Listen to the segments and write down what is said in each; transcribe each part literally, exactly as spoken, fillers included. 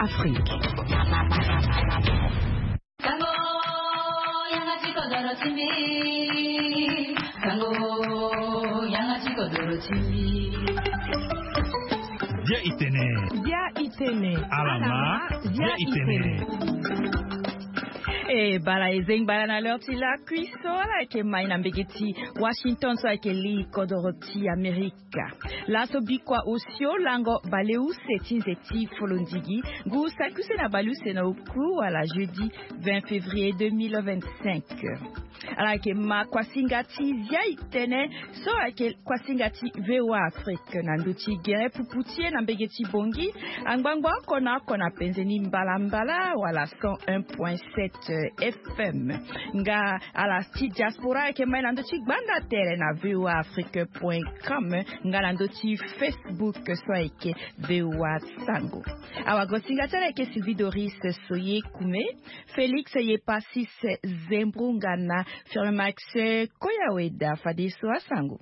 Afrique. Dia itene. Dia itene. Alama. Dia itene. E bala ezeng bala na lorti la kuisola ke mai na mbegeti Washington so ke li kodoroti Amerika. La so bikwa osio lango baleu setin zeti folondigi gu sakuse na balu se na oku à la jeudi vingt février deux mille vingt-cinq. Ala ke ma kwasingati zia itene so ke kwasingati V O A Afrique na nduti gere puputie na mbegeti bongi angbangwa kona kona penzeni mbala mbala wala cent un virgule sept F M nga ala sti diaspora ke mai nando-ti gbanda tere na v o a afrique point com nga nando-ti Facebook so eke V O A Sango awa gosinga tere ke Sylvie Doris Soye Kume Félix Yepasis Zembrungana Firmax Koyaweda Fadiso Sango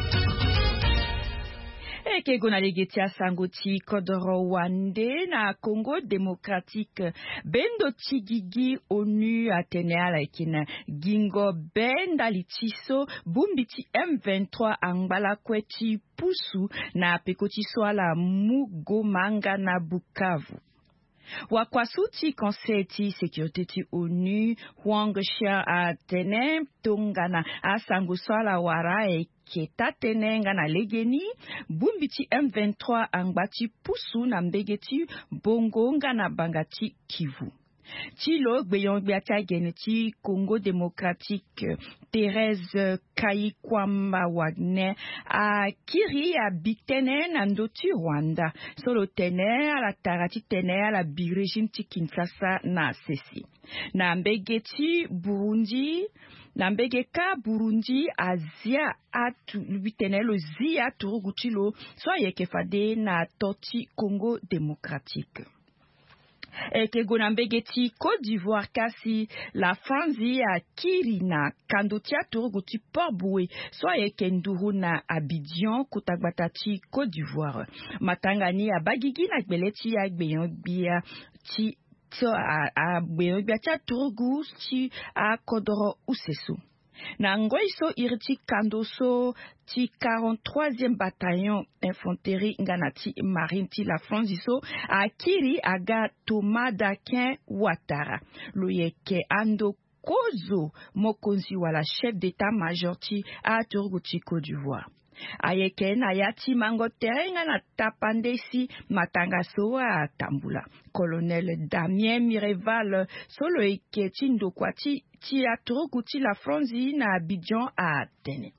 Eke gona legeti asangoti kodoro wande na Congo démocratique bendo tigigi onu ateneala ikina gingo benda litiso bumbiti M vingt-trois angbala kweti pusu na pekoti swala mugo manga na Bukavu. Wakwasuti konseti sécurité ti onu Huang Xia atene tongana asangu swala wara Keta tenenga na legeni bumbiti M vingt-trois angbati pusu na mbegeti bongonga na bangati Kivu. Tilo gbeyon gbeata geneti Congo démocratique Thérèse Kayikwamba Wagner a kiri a bitene na ndoti Rwanda solo tene a la tarati tene a la birejim ti Kinshasa na sesi na mbegeti Burundi na mbegeka Burundi Asia atu bitenelo zia turugutilo so yekefade na toti Congo démocratique. Et que Gonambegeti Côte d'Ivoire kasi la Franzi a Kirina Kandotia Turuguti Port-Boué soit Ekenduru na Abidjan Kotagbatachi Côte d'Ivoire Matangani a Bagigi na Gbeleti a Gbeyongbia ti a Gbeyongbia tia Turugu ti a Kodoro Usesu na Ngoiso iriti Kandoso ti quarante-troisième bataillon infanterie nganati marine ti la France iso a kiri aga Thomas Dakin Ouattara loyeke ando kozo mokonzi wala chef d'état-major ti a Turguti Côte d'Ivoire ayeke na yati mango terenga na tapandesi matanga so a tambula colonel Damien Mireval solo eke ti ndokwati ti a Turguti la France na Abidjan a Atene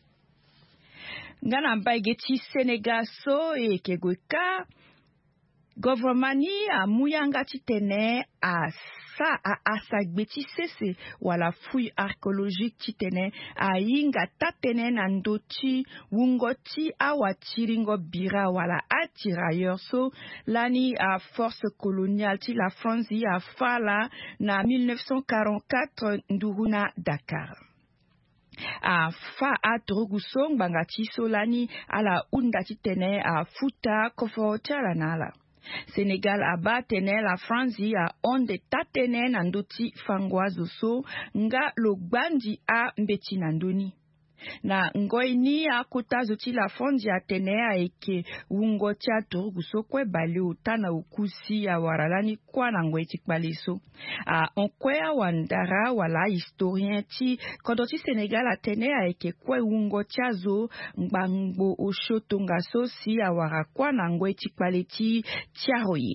ngana mbaigeti Senegal so eke gweka governmani a muyanga ti tene a sa a asagbeti sese wala fouille archéologique ti tene a yinga ta tene na ndoti wungoti awa tiringo bira wala a tirailleur so lani a force coloniale ti la France a fala na mille neuf cent quarante-quatre nduruna Dakar. A fa a Drogusong bangati solani ala undati tene a futa kofotiala nala. Sénégal aba tene la Franzi a onde tatene nandoti fangwazo so nga logbandi a mbeti nandoni. Na ngoini a kutazo ti la Franzi a tene a eke ungo tia Droguso kwe bali utana ukusi a waralani kwa na ngwe tikbaliso. A onkwe a wandara wala historien ti kodoti Sénégal a tene a eke kwe ungo tia zo mbangbo oshotonga so si a wara kwa na ngwe tikbali ti tiaroye.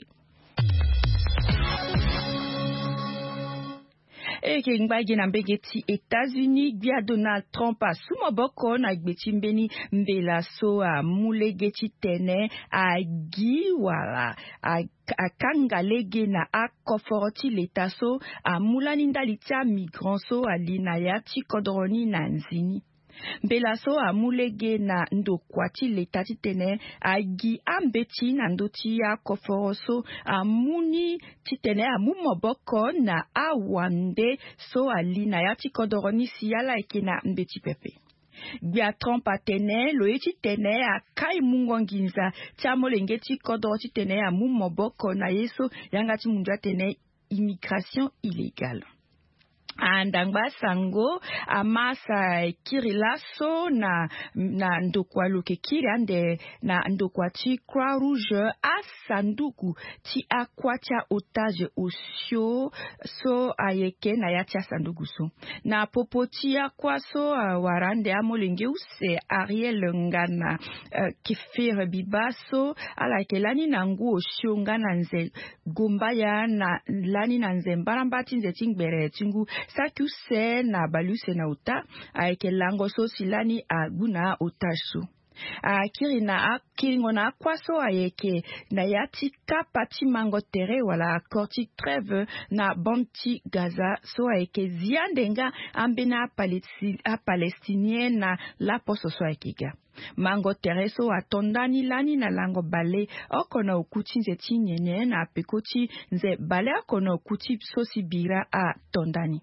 Eke ngbaji na mbegeti États-Unis bia Donald Trump a sumoboko na gbeti mbeni mbela so a mulegeti tene a gi wala a a kangalege na a koforoti leta so a mulani ndalita migrant so a linaya ti kodroni na nzini. Belaso a mulege na ndokwati leta ti tene a gi ambeti na ndoti ya koforoso a muni ti tene a mumoboko na a wande so a lina ya ti kodoroni si ala eke na mbeti pepe. Gbia Trump atene lo eti tene a kai mungonginza tiamo lengeti kodro ti tene a mumoboko na yeso yangati munja tene immigration illégale. Andangba sango amasa kirilaso na na ndokwa loke kirande na ndokwa ti Croix Rouge a sanduku ti akwacha otage osio so ayeke na yatia sanduku so na popoti akwaso uh, warande amolenge use Ariel ngana uh, kifir bibaso ala ke lani nangu osio ngana nze gombaya na lani na nze mbarambati nze tingbere tingu saku se na baluse na uta aike lango so silani aguna otasu a kirina a kiringona kwaso ayeke na yati kapati mango tere wala korti treve na banti Gaza so ayeke ziandenga ambena a palestinien na la poso so ayekega mango tere so atondani lani na lango bale okona okuti nze tinyene na pekoti nze bale okona okuti so sibira a tondani.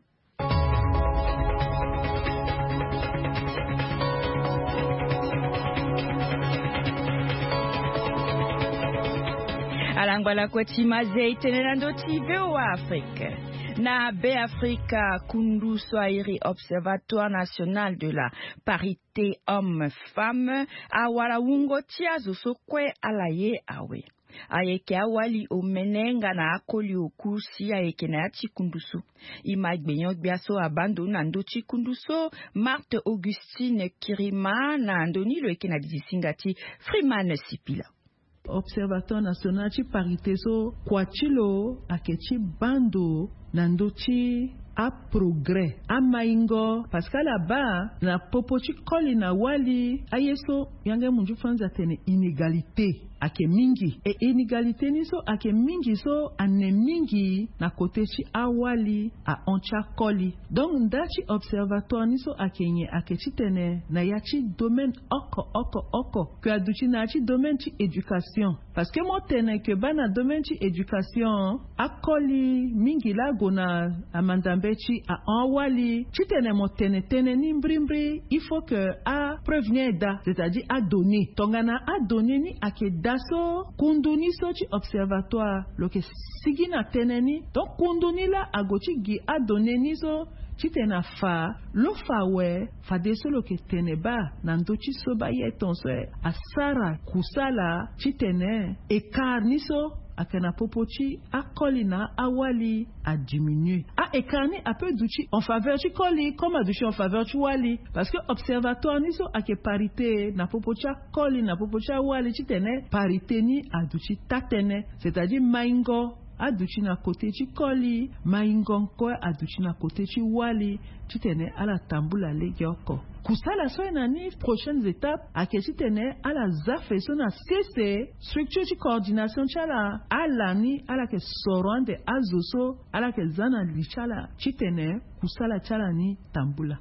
Alangwala kweti mazei tenenando ti V O A Afrique. Na B Africa kundu soairi Observatoire National de la Parité Homme-Femme awala wungo tiazo sokwe alaye awe. Ayeke awali omenenga na akoli okusi ayeke na yati kunduso. Ima gbenyo gbiaso abando na ndochi kunduso Marthe Augustine Kirima na andoni lo eke na dizisingati Freeman Sipila. Observatoire National ci parité so kwachilo akechi bando nandochi a progrès a maingo parce que là-bas na popochi koli na wali ayeso yange munju franza tene inégalité ake mingi e inégalité ni so ake mingi so ane mingi na kote chi awali a oncha koli donc ndachi observatoire ni so ake nye ake chi tene na yachi domaine oko oko oko que aduchi na chi domaine chi éducation parce que mo tene que ba na domaine chi éducation akoli mingi la gona amandambe chi a awali chi tene mo tene tene ni mbrimbri il faut que a prévenir da c'est-à-dire a donner tongana a donner ni ake da so kunduni so ci observatoire loke sigina teneni donc kunduni la agochi gi a donné ni so ci tena fa lo fa we fa de so loke teneba nando ci so ba yeton so asara kusala ci tene écart ni so akena popochi akolina awali a diminuer a ekani a peu duchi en faveur du koli comme a duchi en faveur du wali parce que observatoire ni so ake parité na popochi koli na popochi wali chitene parité ni a duchi tatene c'est-à-dire maingo a duchi na côté chi koli maingo ko a duchi na côté chi wali chitene ala tambula lege oko kusala so na ni prochaines étapes akesi tene ala zafe so na cc structure de coordination chala ala ni ala ke sorande azoso ala ke zana lichala chitene kusala chala ni tambula.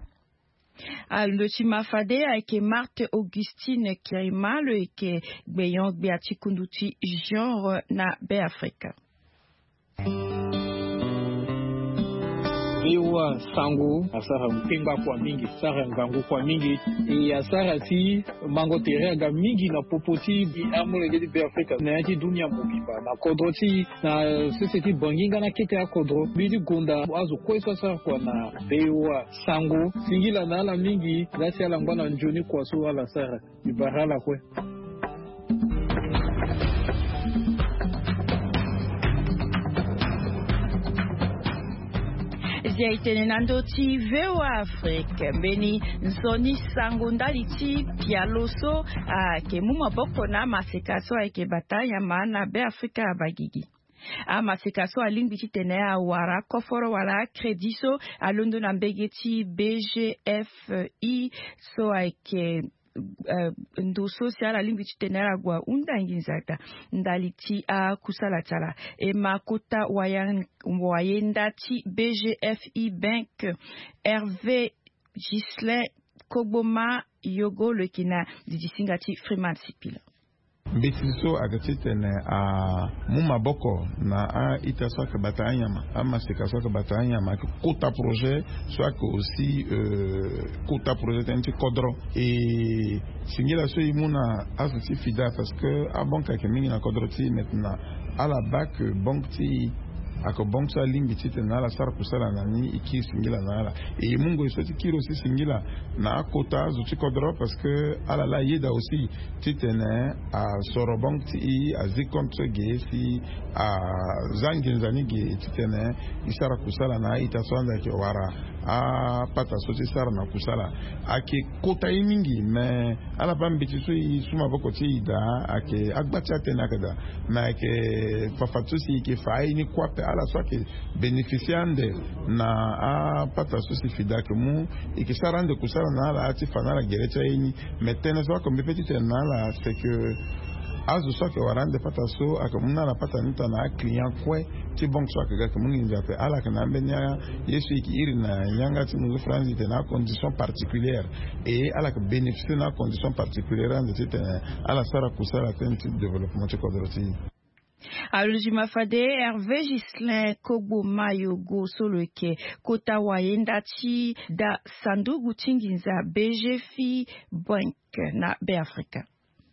Le chimafade avec Marthe Augustine Kirima le ke gbeyon gbeati kunduti genre na B Africa. Biwa sango asara mpemba kwa mingi sara ngangu kwa mingi e asara si mango tere ga mingi na popoti bi amule gedi be Afrika na yati dunia mobimba na kodroti na society banginga na kete ya kodro bidi gonda azu kwesa sara kwa na biwa sango singila na ala mingi lasi ala ngwana njoni kwa so ala sara ibarala kwe. Tenenando ti V O A Afrique beni zoni sango ndali ti pialoso a ke muma boko na masekaso a ke bataya mana B Africa bagigi a masekaso a lingbi ti tene a wara koforo wala krediso a londo na mbegeti B G F I so a ke Uh, ndo social a lingwi tenera gwa unda nginzata ndali ti a kusala tala e makota wayan wayenda ti B G F I Bank Hervé Gislain Koboma Yogo le kina di disingati Freeman Sipila. mbetiso agatitene a mumaboko na a itaso ka batanyama ama sekaso ka batanyama kota projet soit que aussi euh, kota projet tenti kodro et singila so imuna azuti fida parce que a banka ke mingi na kodro ti maintenant à la bac banque ako bongsa limbi tite na la sar kusala nani iki singila na la et mungo isoti kiro aussi singila na akota zuti kodro parce que ala la yeda aussi tite na a sorobong ti a zikontre gesi a zangin zani ge tite na isara kusala na ita sonda ke wara a pata soti sara na kusala ake kota mingi mais ala bambi tiso suma boko ti da ake agbati atena kada na ke fafatusi ke fai ni kwape ala soit que bénéficiande na a pata sosi fida que mu et que ça rende kusala na la ati fana la gerecha ini metena soit comme petite na la c'est que azu soit que warande pata so akamuna la pata nita na client kwe ti bon soit que ga mun nja pe ala kana mbenya yesu iki iri na nyanga ti mu France de na condition particulière et ala que bénéficier na condition particulière de tete ala sara kusala tenti développement ti kodroti. Alujima Fade, Hervé Gislin, Kobo Mayogo, Soloke, Kota Wayenda Chi, Da Sandu Gutinginza, B G F I, Bank, na Beafrika.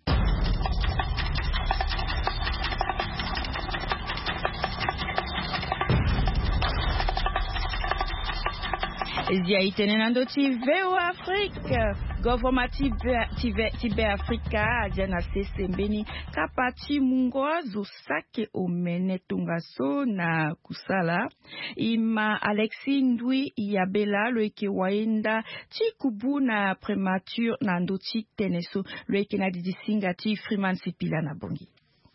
Zia itenenando ti veo Afrika, government ti be Afrika, ajana sese mbeni, kapati mungoazo sake omene tungaso na kusala, ima Alexis Ndwi Yabela, loeke waenda, ti kubu na premature na ndoti teneso, loeke na didisinga ti Freeman Sipila na bongi.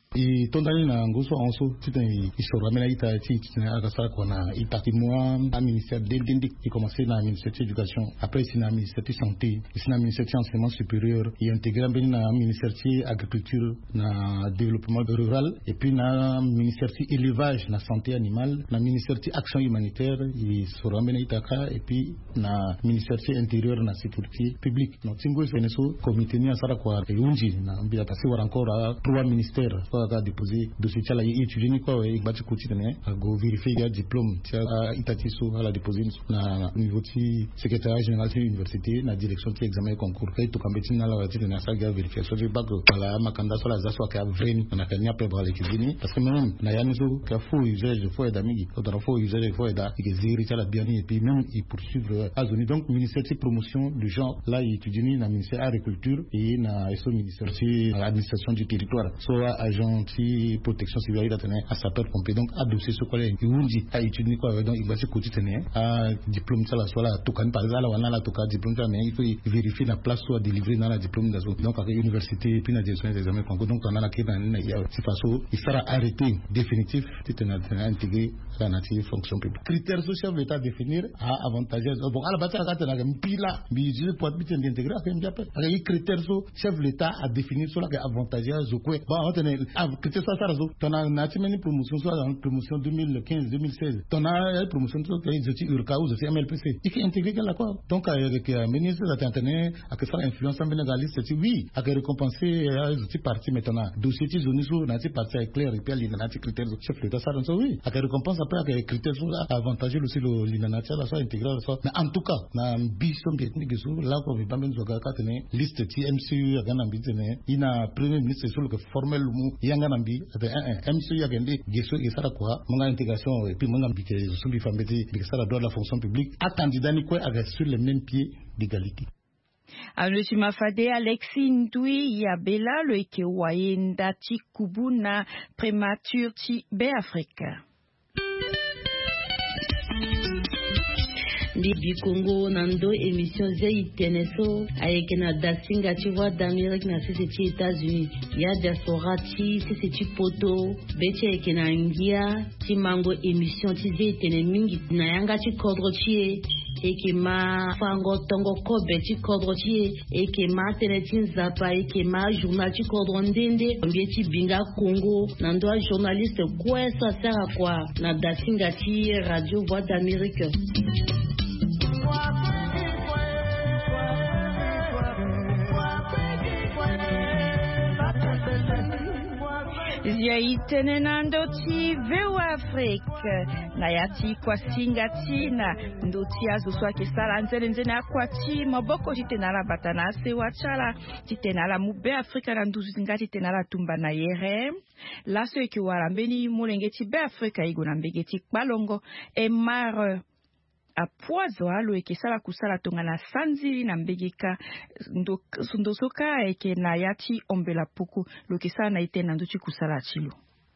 I tondani na nguso onso titen isoro amena ita ti tina akasa kona itaki moi a ministère de l'indic qui commençait na ministère de l'éducation après c'est na ministère de santé c'est na ministère de enseignement supérieur et intégré ben na ministère de agriculture na développement rural et puis na ministère de élevage na santé animale na ministère de action humanitaire et soro amena itaka et puis na ministère de intérieur na sécurité publique donc tingo feneso comité ni asara kwa unji na mbia kasi war encore trois ministères a déposé dossier tchala yi étudier ni quoi et bati koti tene a go vérifier ya diplôme tia itati so ala déposer na niveau ti secrétaire général de l'université na direction ti examen concours kay to kambeti na la ti na sa ga vérification de bac ala makanda so la za so ka vreni na kanya pe bra lekizini parce que même na ya niso ka fo usage fo d'amigi ko dans fo usage fo da que ziri tchala bien et puis même il poursuivre azoni donc ministère de promotion du genre là il étudie ni na ministère agriculture et na so ministère de administration du territoire so agent anti protection civile da tene a sapeur pompier donc a dossier so kole yundi a étudier quoi donc il va se côté tene a diplôme ça la soit là tout kan par exemple wana la tout cas diplôme ça mais il faut vérifier la place soit délivré dans la diplôme d'azo donc avec université puis na direction des examens concours donc on a la qui dans na ya si façon il sera arrêté définitif tene intégré dans la fonction publique critères sociaux l'état définir a avantageuse bon à la bataille ka tena pila bi je pour bien intégrer avec bien avec critères so chef l'état a définir sur la avantageuse quoi bon tene critères ça ça tona na timeni promotion soit dans promotion deux mille quinze deux mille seize tona promotion so que je suis urka ou je suis M L P C il faut intégrer la quoi donc avec le ministre de l'Intérieur à que ça influence en bénégaliste c'est oui à que récompenser je suis parti maintenant dossier ti zone so na ti parti clair et puis il na ti critères chef l'état ça donc oui à que récompense après à que critères so avantageux aussi le l'inanatia la soit intégrer ça mais en tout cas na ambition technique so là qu'on veut pas même zo ka tene liste ti M C U ga na mbitene ina premier ministre sur le formel mu yanga nambi M C U ya gende geso isara kwa monga intégration et puis monga mbike sumbi fambeti bikasara droit de la fonction publique à candidat ni quoi avec sur les mêmes pieds d'égalité. Alujima Fade, Alexis Ndwi Yabela le ke wayenda ti kubuna prémature ti be Afrika. Libi Congo nando émission zai teneso avec na dasinga tu vois d'Amérique na c'est ci États-Unis ya diaspora ti c'est ci poto beti avec na ngia ti mango émission ti zai tene mingi na yanga ti kodro ti et que ma fango tongo ko beti kodro ti et que ma tene ti zapa et que ma journal ti kodro ndende mbeti binga Congo nando journaliste quoi ça sert à quoi na dasinga ti radio voix d'Amérique. Ziaitene nandoti veu Afrique na yati kwa singati na ndoti azo swake sala nzele nzene akwati maboko titenala batana se wachala titenala mube Afrika na nduzu zingati tenala tumba na yere laso eke warambeni mulengeti be Afrika igo na mbegeti kbalongo e mar a poazo alo eke sala kusala tonga na sanzi na mbegeka ndosoka eke na yati ombela puku loke sala na ite na nduchi kusala chilo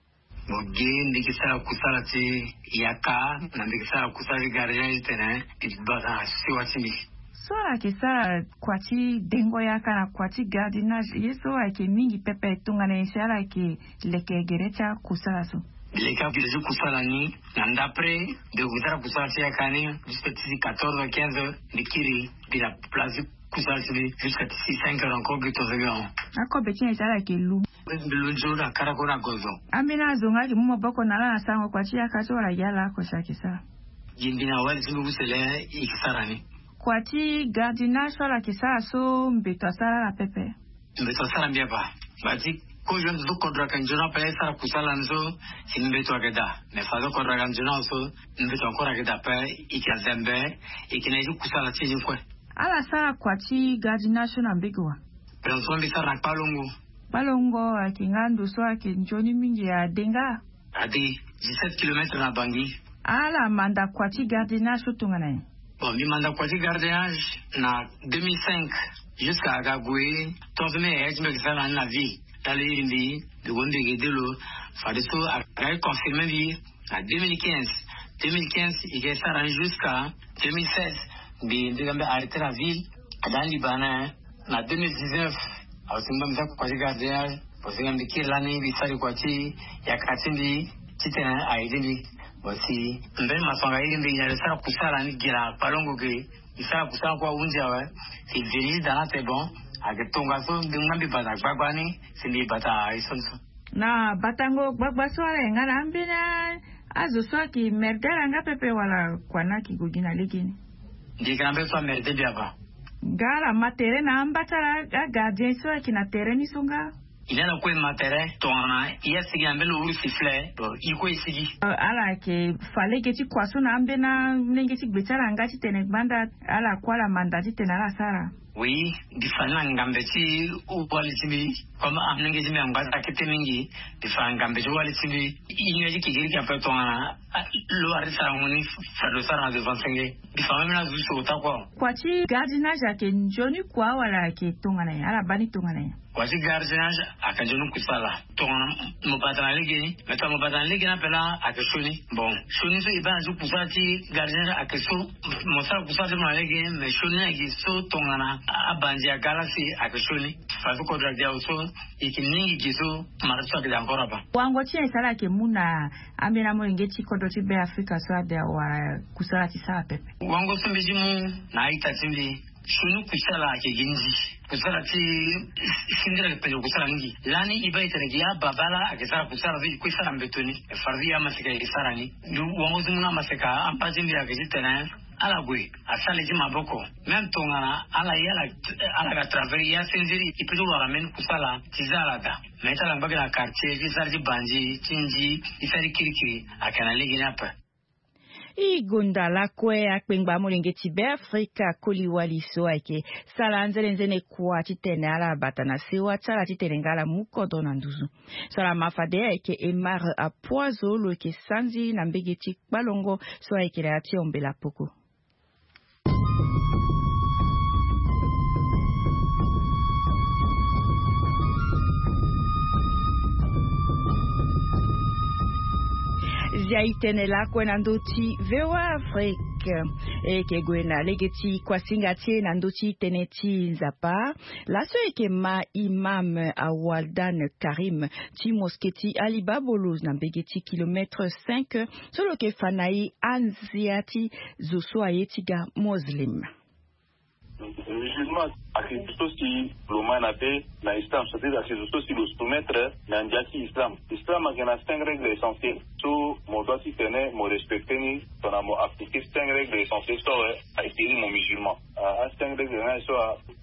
Mogi ndikisala kusala ti yaka na ndikisala kusala gardien itene itbaga siwatimi Soa kesa kwati dengo yaka na kwati gardiennage yeso ake mingi pepe tonga na ishala ke leke gerecha kusala so Leka bilezu kusala ni na ndapre de kutara kusala ti yaka ni jusqu'à quatorze à quinze dikiri bila place kusala ti jusqu'à cinq heures encore que tous les ans Ako betin ishala ke lu Belunjura karakora gozo Amina zonga ki mumo boko na la sango kwati yaka so la yala ko shakisa Jindina wali tibu sele ikisarani Kwati gardiennage la kesa so mbeto sala la pepe Mbeto sala mbiaba Bati ko jon do kodra kanjona pa sala kusala nzo sinbeto ageda me fazo kodra kanjona so mbeto ankora ageda pa ikazembe ikineju kusala chini kwa Ala sala kwati gardiennage na mbegwa Pronto mbisara palongo Palongo akingando so ake njoni mingi ya denga Adi dix-sept kilomètres na Bangui Ala manda kwati gardiennage tungana Bon, mi manda kwati gardiennage na deux mille cinq jusqu'à Agagoué, tonze me je me faisais la vie. Dans les rimbi, de gonde gedelo, fadiso a confirmé vie en deux mille quinze. deux mille quinze, il est ça jusqu'à deux mille seize. Bi ndigambe arrêter la ville dans Liban na deux mille dix-neuf. Alors c'est même ça kwati gardiennage, parce que ngambi kirlani bi sari kwati ya katindi titena aidini. Wasi mbele masonga hili ndi yalisara kusala ni gira palongo ke isara kusala kwa unja wa si veni dana te bon agetonga so ngambi bata gbagwani sindi bata isonso na batango gbagba so ala ngana ambina azo so ki merdera nga pepe wala kwana ki gogina legini ndi kambe so merde biaba gara matere na ambatara gardien so ki na tereni songa Inana kwe matere tona iya sigi ambele uru sifle to iko isigi ala ke fale ke ti kwaso na ambena nenge ti gbetara ngati tene banda ala kwala mandati tene ala sara Oui, di fana ngambe ti u wali tibi comme amnenge ti ngamba akete mingi di fana ngambe ti wali tibi ingeji kigiri ka pe tona lo arisa ngoni fado sara de vingt-cinq di fana mena zu so ta kwa kwati gardiennage ke njoni kwa wala ke tongana ala bani tongana Kwasi gardiennage akajonu kusala tona mo patana legi meta mo patana legi na pela akeshoni bon shoni so iba zu kusati gardiennage akeso mo sala kusati mo legi me shoni agi so tongana abanje galaxy akeshoni faso kodra dia so ikiningi giso marso ke dankora ba wango tie sala ke muna amena mo ngeti kodoti be Afrika so ada wa kusala ti sala pepe wango so mbijimu na ita tindi shunu kusala ke ginji kusala ti sindira pe kusala ngi lani iba iteregi ya babala akisala kusala vi kusala mbetoni fardi ya masika ikisala ni wango zumuna masika ampaji ndi akijitena ala gwe asale ji maboko même tongana ala yala ala ga travers ya sindiri ipido wala men kusala tizala da metala mbaga na quartier visarji banji tinji isari kirikiri akana legi napa Igonda la kwe akpengba mulengeti be Afrika koliwali so ake sala nzele nzene kwa titene ala batana sewa tsala titene ngala mukodo na nduzu sala mafade ake emar a poazo lo ke sanzi na mbegeti balongo so ake la ati ombela poko Ziaitene la kwena ndoti vewa Afrique eke gwena legeti kwa singati na ndoti teneti nzapa laso eke ma imam Awaldan Karim ti mosketi alibabolos na begeti kilometre cinq solo ke fanai anziati zoso ayetiga muslim musulman akizuso si lomana pe na islam, c'est-à-dire akizuso si le soumettre na ndiaki islam. Islam a cinq règles essentielles. So mo doit si tenir, mo respecter ni, ton mo appliquer cinq règles essentielles so a été mon musulman. A cinq règles na so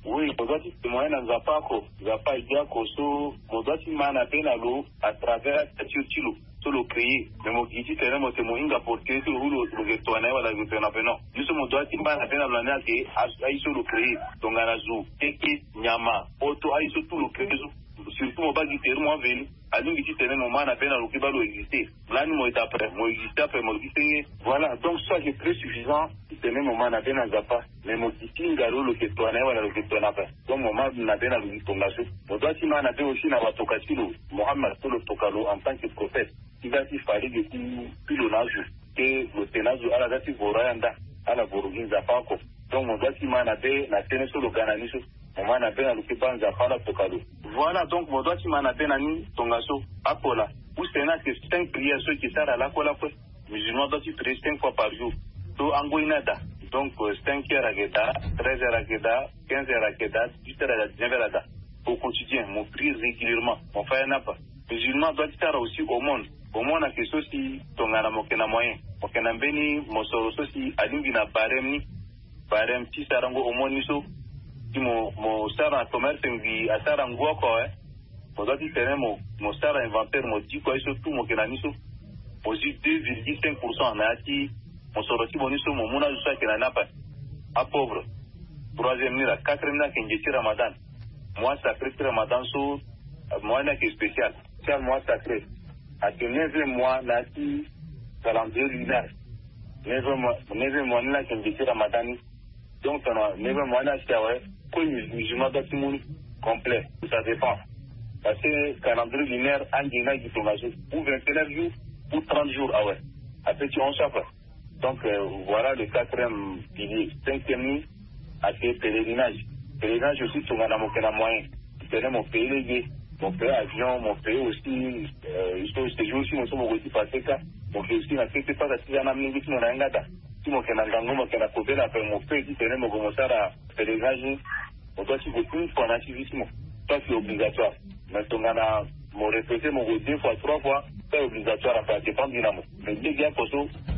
Oui, aujourd'hui, c'est moyen dans Zapa, Zapa, Idiako, so, aujourd'hui, mana penalo, à travers la tilo, sur le créé, mais mon guidi, c'est un mot, c'est mon inga porté, sur le retourné, voilà, le pénapénon. Nous sommes aujourd'hui, mana penalo, à aïe sur le créé, donc à la zou, teke, nyama, auto, aïe sur tout le créé, surtout, mon bas guité, moi, venu, à nous, guidi, c'est un moment, mana penalo, qui va exister. Là, nous, moi, après, moi, exister, après, moi, exister. Voilà, donc, ça, c'est très suffisant, c'est un moment, mana penalo, Zapa. Mais mon petit ngaro le que toi n'a le que toi n'a pas donc moment n'a pas le tongaso on doit s'y mana aussi n'a pas tokasilo Mohammed sur le tokalo en tant que prophète il va s'y fallait que tout le nage que le tenazo à la date voranda à la borogin zapako donc on doit s'y mana be na tene sur le gananiso moment n'a pas le que banza para tokalo voilà donc on doit s'y mana be nani tongaso apola ou c'est na que cinq prières ceux qui sert à la kola quoi musulman doit s'y prier cinq fois par jour to angoinada. Donc, cinq heures à Geda, treize heures à Geda, quinze heures à Geda, dix-huit heures à dix-neuf heures à Geda. Au quotidien, mon prie régulièrement. Mon frère n'a pas. Les musulmans doivent faire aussi au monde. Au monde, à quelque chose qui tombe à la moquena moyen. Moquena beni, mon soro aussi, à l'ingina barem ni, barem ti sarango au monde niso. Si mon, mon sara commerce, à sarango quoi, hein. Mon doit dire, mon, mon sara inventaire, mon dit quoi, surtout mon kenaniso. Aussi deux virgule cinq pour cent en Haïti. On se retrouve au niveau mon mona jusqu'à qu'il n'a pas à pauvre troisième nuit la quatrième nuit qu'il y a Ramadan moi sacré Ramadan so moi n'a que spécial c'est moi sacré à que neuvième mois là qui calendrier lunaire neuvième mois neuvième mois là qu'il y a Ramadan donc on a neuvième mois là c'est ouais quoi musulman doit tout monde complet ça dépend parce que calendrier lunaire en dîner qui tombe ou vingt et neuf jours ou trente jours ah ouais après tu en chape. Donc euh, voilà le quatrième pilier. Cinquième nuit, à ce pèlerinage. Pèlerinage aussi, tout le monde a mon moyen. C'est mon pays légué, mon pays avion, mon pays aussi, euh, je joue aussi, mon son, mon petit passé, mon pays aussi, n'a fait que pas à tirer un ami, qui m'en a un gada. Si mon canangango, mon canacobé, après mon pays qui tenait mon commencer à pèlerinage, on doit s'y beaucoup, qu'on a suivi, ça c'est obligatoire. Maintenant, on a mon répété, mon deux fois, trois fois, c'est obligatoire à faire dépendre dynamo. Mais les gars, pour ça,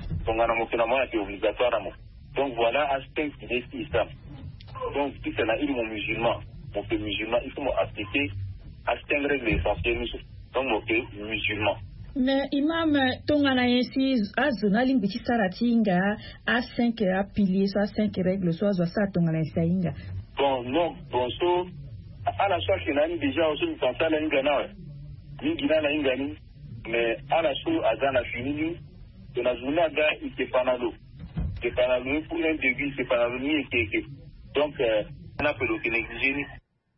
c'est obligatoire. Donc voilà, aspect de l'islam. Donc, si c'est là, il mon musulman, mon pays musulman, il faut m'appliquer aspect de règle essentielle. Donc, mon pays musulman. Mais imam, ton ainsi à zonaling petit saratinga à cinq piliers, soit cinq règles, soit ça ton ainsi. Bon, non, bon, so, à la fois qu'il y a déjà aussi une pensée à la ingana, l'ingana la ingani, mais à la fois à Zana fini. De la journée, il est panalo. Il est panalo pour un début, c'est panalo ni et donc, on a fait le Kénéxigénie.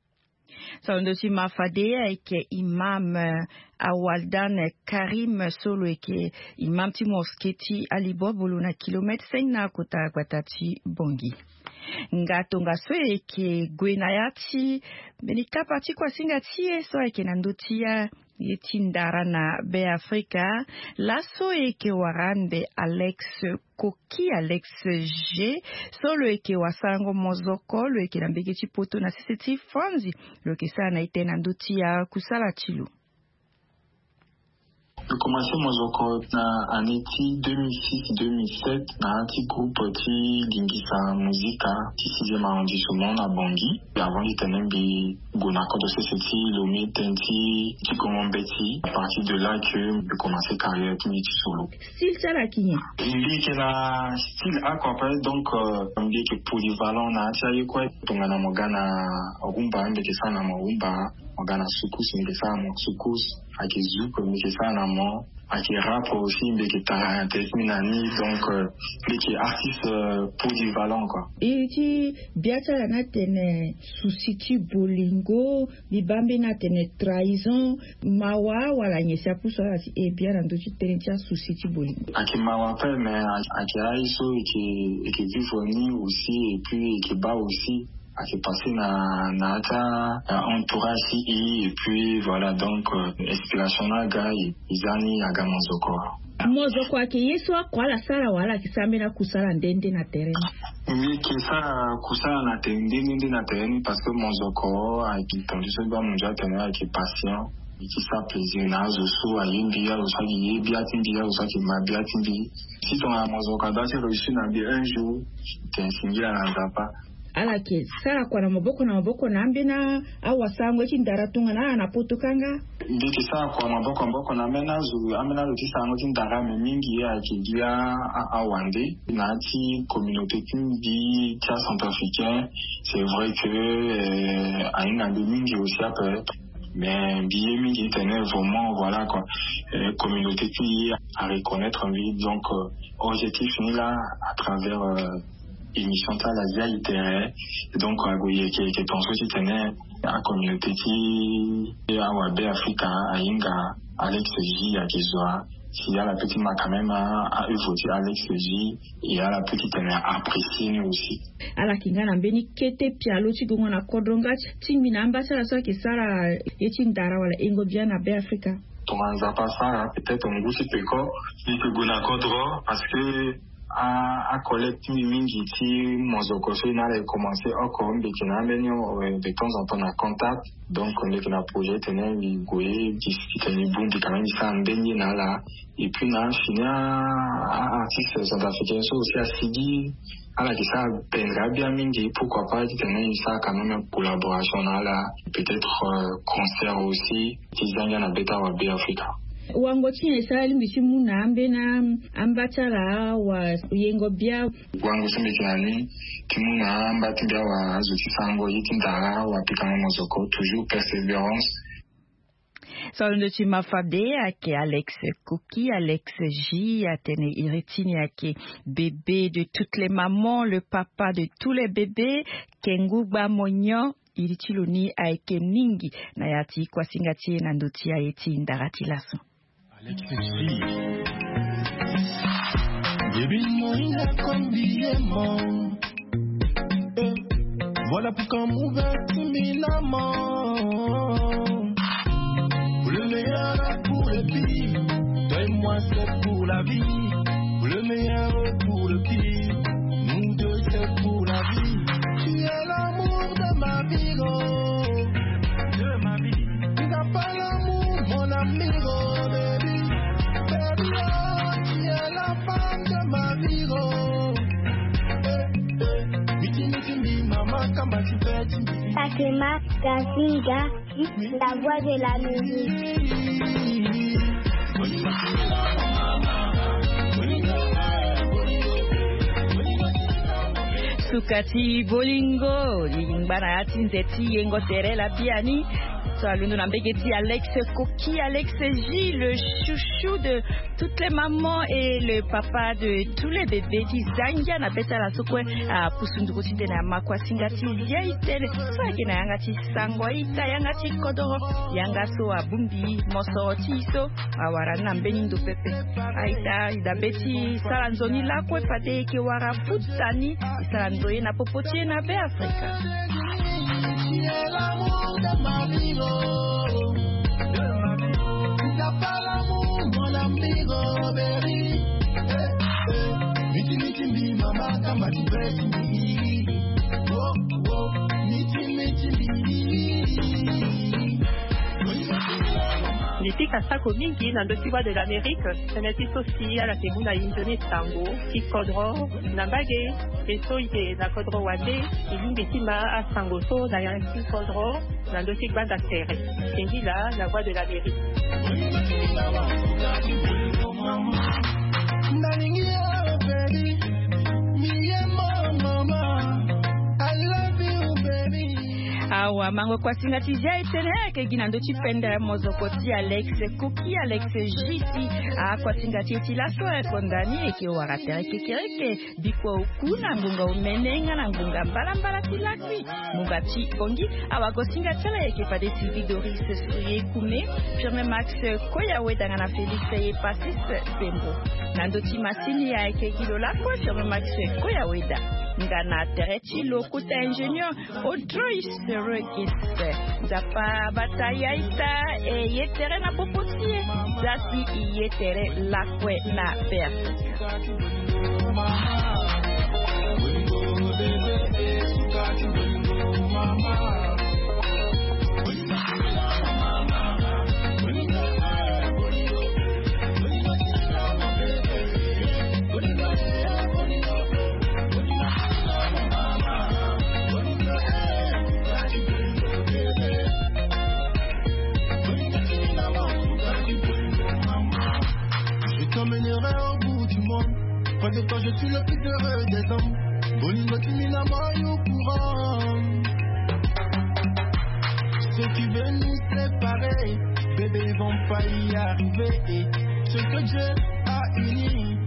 Son dossier Mafade avec imam Awaldan Karim Solo et imam Timosketi Alibo Boluna kilomètre cinq na kota Guatati Bongi. Ngatonga so eke Gwenayati Benika parti kwa singati so eke nandotia yetindara na be Afrika laso eke warande Alex Koki Alex G solo eke wasango mozoko lo eke nambeke chipoto na sisiti fonzi lo ke sana ite nandotia kusala chilu. J'ai commencé mon zoko en été deux mille six deux mille sept dans un petit groupe qui lingisa musica qui sixième arrondissement à Bangui. Et avant il était même bonako de ce lomé tenti qui comment beti. À partir de là que j'ai commencé carrière qui est solo. Style ça là qui est. Il que la style a quoi donc on dit que polyvalent na tia quoi donc na mogana rumba mbeke sana rumba mogana sukus mbeke sana sukus akizu comme mbeke sana mo aki rap aussi mbeke taranteminani donc mbeke artiste polyvalent quoi. Et tu biata na tene susiti bolingo bibambe na tene trahison mawa wala nyesa puso et bien ando tu tene tia susiti bolingo. Aki mawa pe mais aki aiso et qui vivoni aussi et puis qui bat aussi à se passer na na ta entourage et puis voilà donc inspiration na gars izani aga mozoko mozoko ake yeso kwa la sala wala kisambe na kusala ndende na terrain oui kisa kusala na ndende na terrain parce que mozoko a qui tendu ce ba monja tenir qui patient qui ça plaisir na zo a yindi ya zo yi bia tindi ya zo ki ma bia tindi si ton mozoko doit se réussir na bien un jour t'es signé na zapa. ala ke sara kwa na maboko na maboko na ambina au wasangwe chindara tunga na anapotukanga ndiki sara kwa maboko maboko na mena zu amena luti sango chindara mingi ya kidia awande na ti communauté di tia centrafricain. C'est vrai que euh, a une ambi mingi aussi après, mais billet mingi tenait vraiment voilà quoi, euh, communauté qui à reconnaître en vie. Donc euh, objectif ni là à travers euh, émission ta la via itéré donc à goye qui qui pense aussi tenait à communauté qui à Wabe Africa à Inga Alex J à Kizwa. Il y a la petite ma quand même à évoquer Alex J et à la petite elle a apprécié aussi. Ala kingana mbeni kete pialo chigungo na kodronga timbi na ambassadeur so ke sara echindara wala engo bien na be Africa. Tonganza pas ça peut-être un goût c'est péco ni que gona kodro parce que à à collecte mingi ti mozoko so na le commencer encore mbekina menyo de temps en temps en contact donc on est dans projet tenait ni goye discuter ni bundi quand même ça mbeni na là et puis na fini à artiste centrafricain so aussi à Sidi à la ça pendra bien mingi pourquoi pas tenait ça quand même une collaboration là peut-être euh, concert aussi tizanga na beta wa be Africa. Wango chine sali mbisimu na ambe na ambatara wa yengo bia wango semekani timu na ambati bia wa zuti sango yitindara wa pikana mozoko toujours persévérance. Salon chima fabde ake Alex Koki, Alex J, atene iritini ake bébé de toutes les mamans, le papa de tous les bébés, Kenguba Monyo, iritiloni aike mingi na yati kwa singati na ndoti ya eti ndarati laso. Alex J. Baby moina combien mon. Voilà pourquoi mon timidement. Pour le meilleur, pour le pire, toi et moi c'est pour la vie. Pour le meilleur, pour le pire, nous deux c'est pour la vie. Tu es l'amour de ma vie, oh, de ma vie. Tu n'as pas l'amour, mon amigo, baby, baby, oh, tu es la femme de ma vie, oh. Eh, eh, miti miti mi maman, comment tu fais, tu me dis. Takema Kasinga, la voix de la musique. Sukati bolingo, limbana atinzeti yengo terela piani. Salut nous n'ambegeti Alex Koki, Alex J, le chouchou de toutes les mamans et le papa de tous les bébés. Tizangia na beta la sokwe a pusunduko site na makwa singati ya itele. Saki na yangati sangwa ita yangati kodoro yangaso abumbi moso tiso awara na mbenindo pepe. Aita idabeti salanzoni la kwe pate ke wara putani salanzoye na popotie na be Afrika. Tu es l'amour de ma vie, oh, de ma vie. Tu n'as pas l'amour, mon amigo, baby. Eh, eh. Miti, miti, mi, mama, kama tu fais, tu me. Oh, oh, miti, miti, mi. Niti kasako mingi na ndokiwa de l'Amérique, seneti sosi ala temuna injoni tango, kikodro, nambage, eso ite na kodro wande, ilimbetima a sango so na yan kikodro, na ndokiwa da serre. Kengila, la voix de l'Amérique. Awa mango kwa singati jai tene ke ginando chipenda mozokoti Alex Koki, Alex Jiti a kwa singati tilaso e kondani eke waratere kekereke biko ukuna ngunga umenenga na ngunga mbalambala tilakwi mungati kongi awa kwa singati la eke pade Sylvie Doris Souye Kume firme Max Koyawe dangana Félix e Pasis Sembo nando timasini ya eke kilo lakwa firme Max Koyawe da ngana terechi lokuta ingénieur Audrey Serekiste zapa bataya ita e yetere na popotie zasi yetere lakwe na perse bout du monde. Près de toi, je suis le plus heureux des hommes. Bolingo Timina au courant. Ceux qui veulent nous séparer, bébé, ils vont pas y arriver. Ce que Dieu a uni,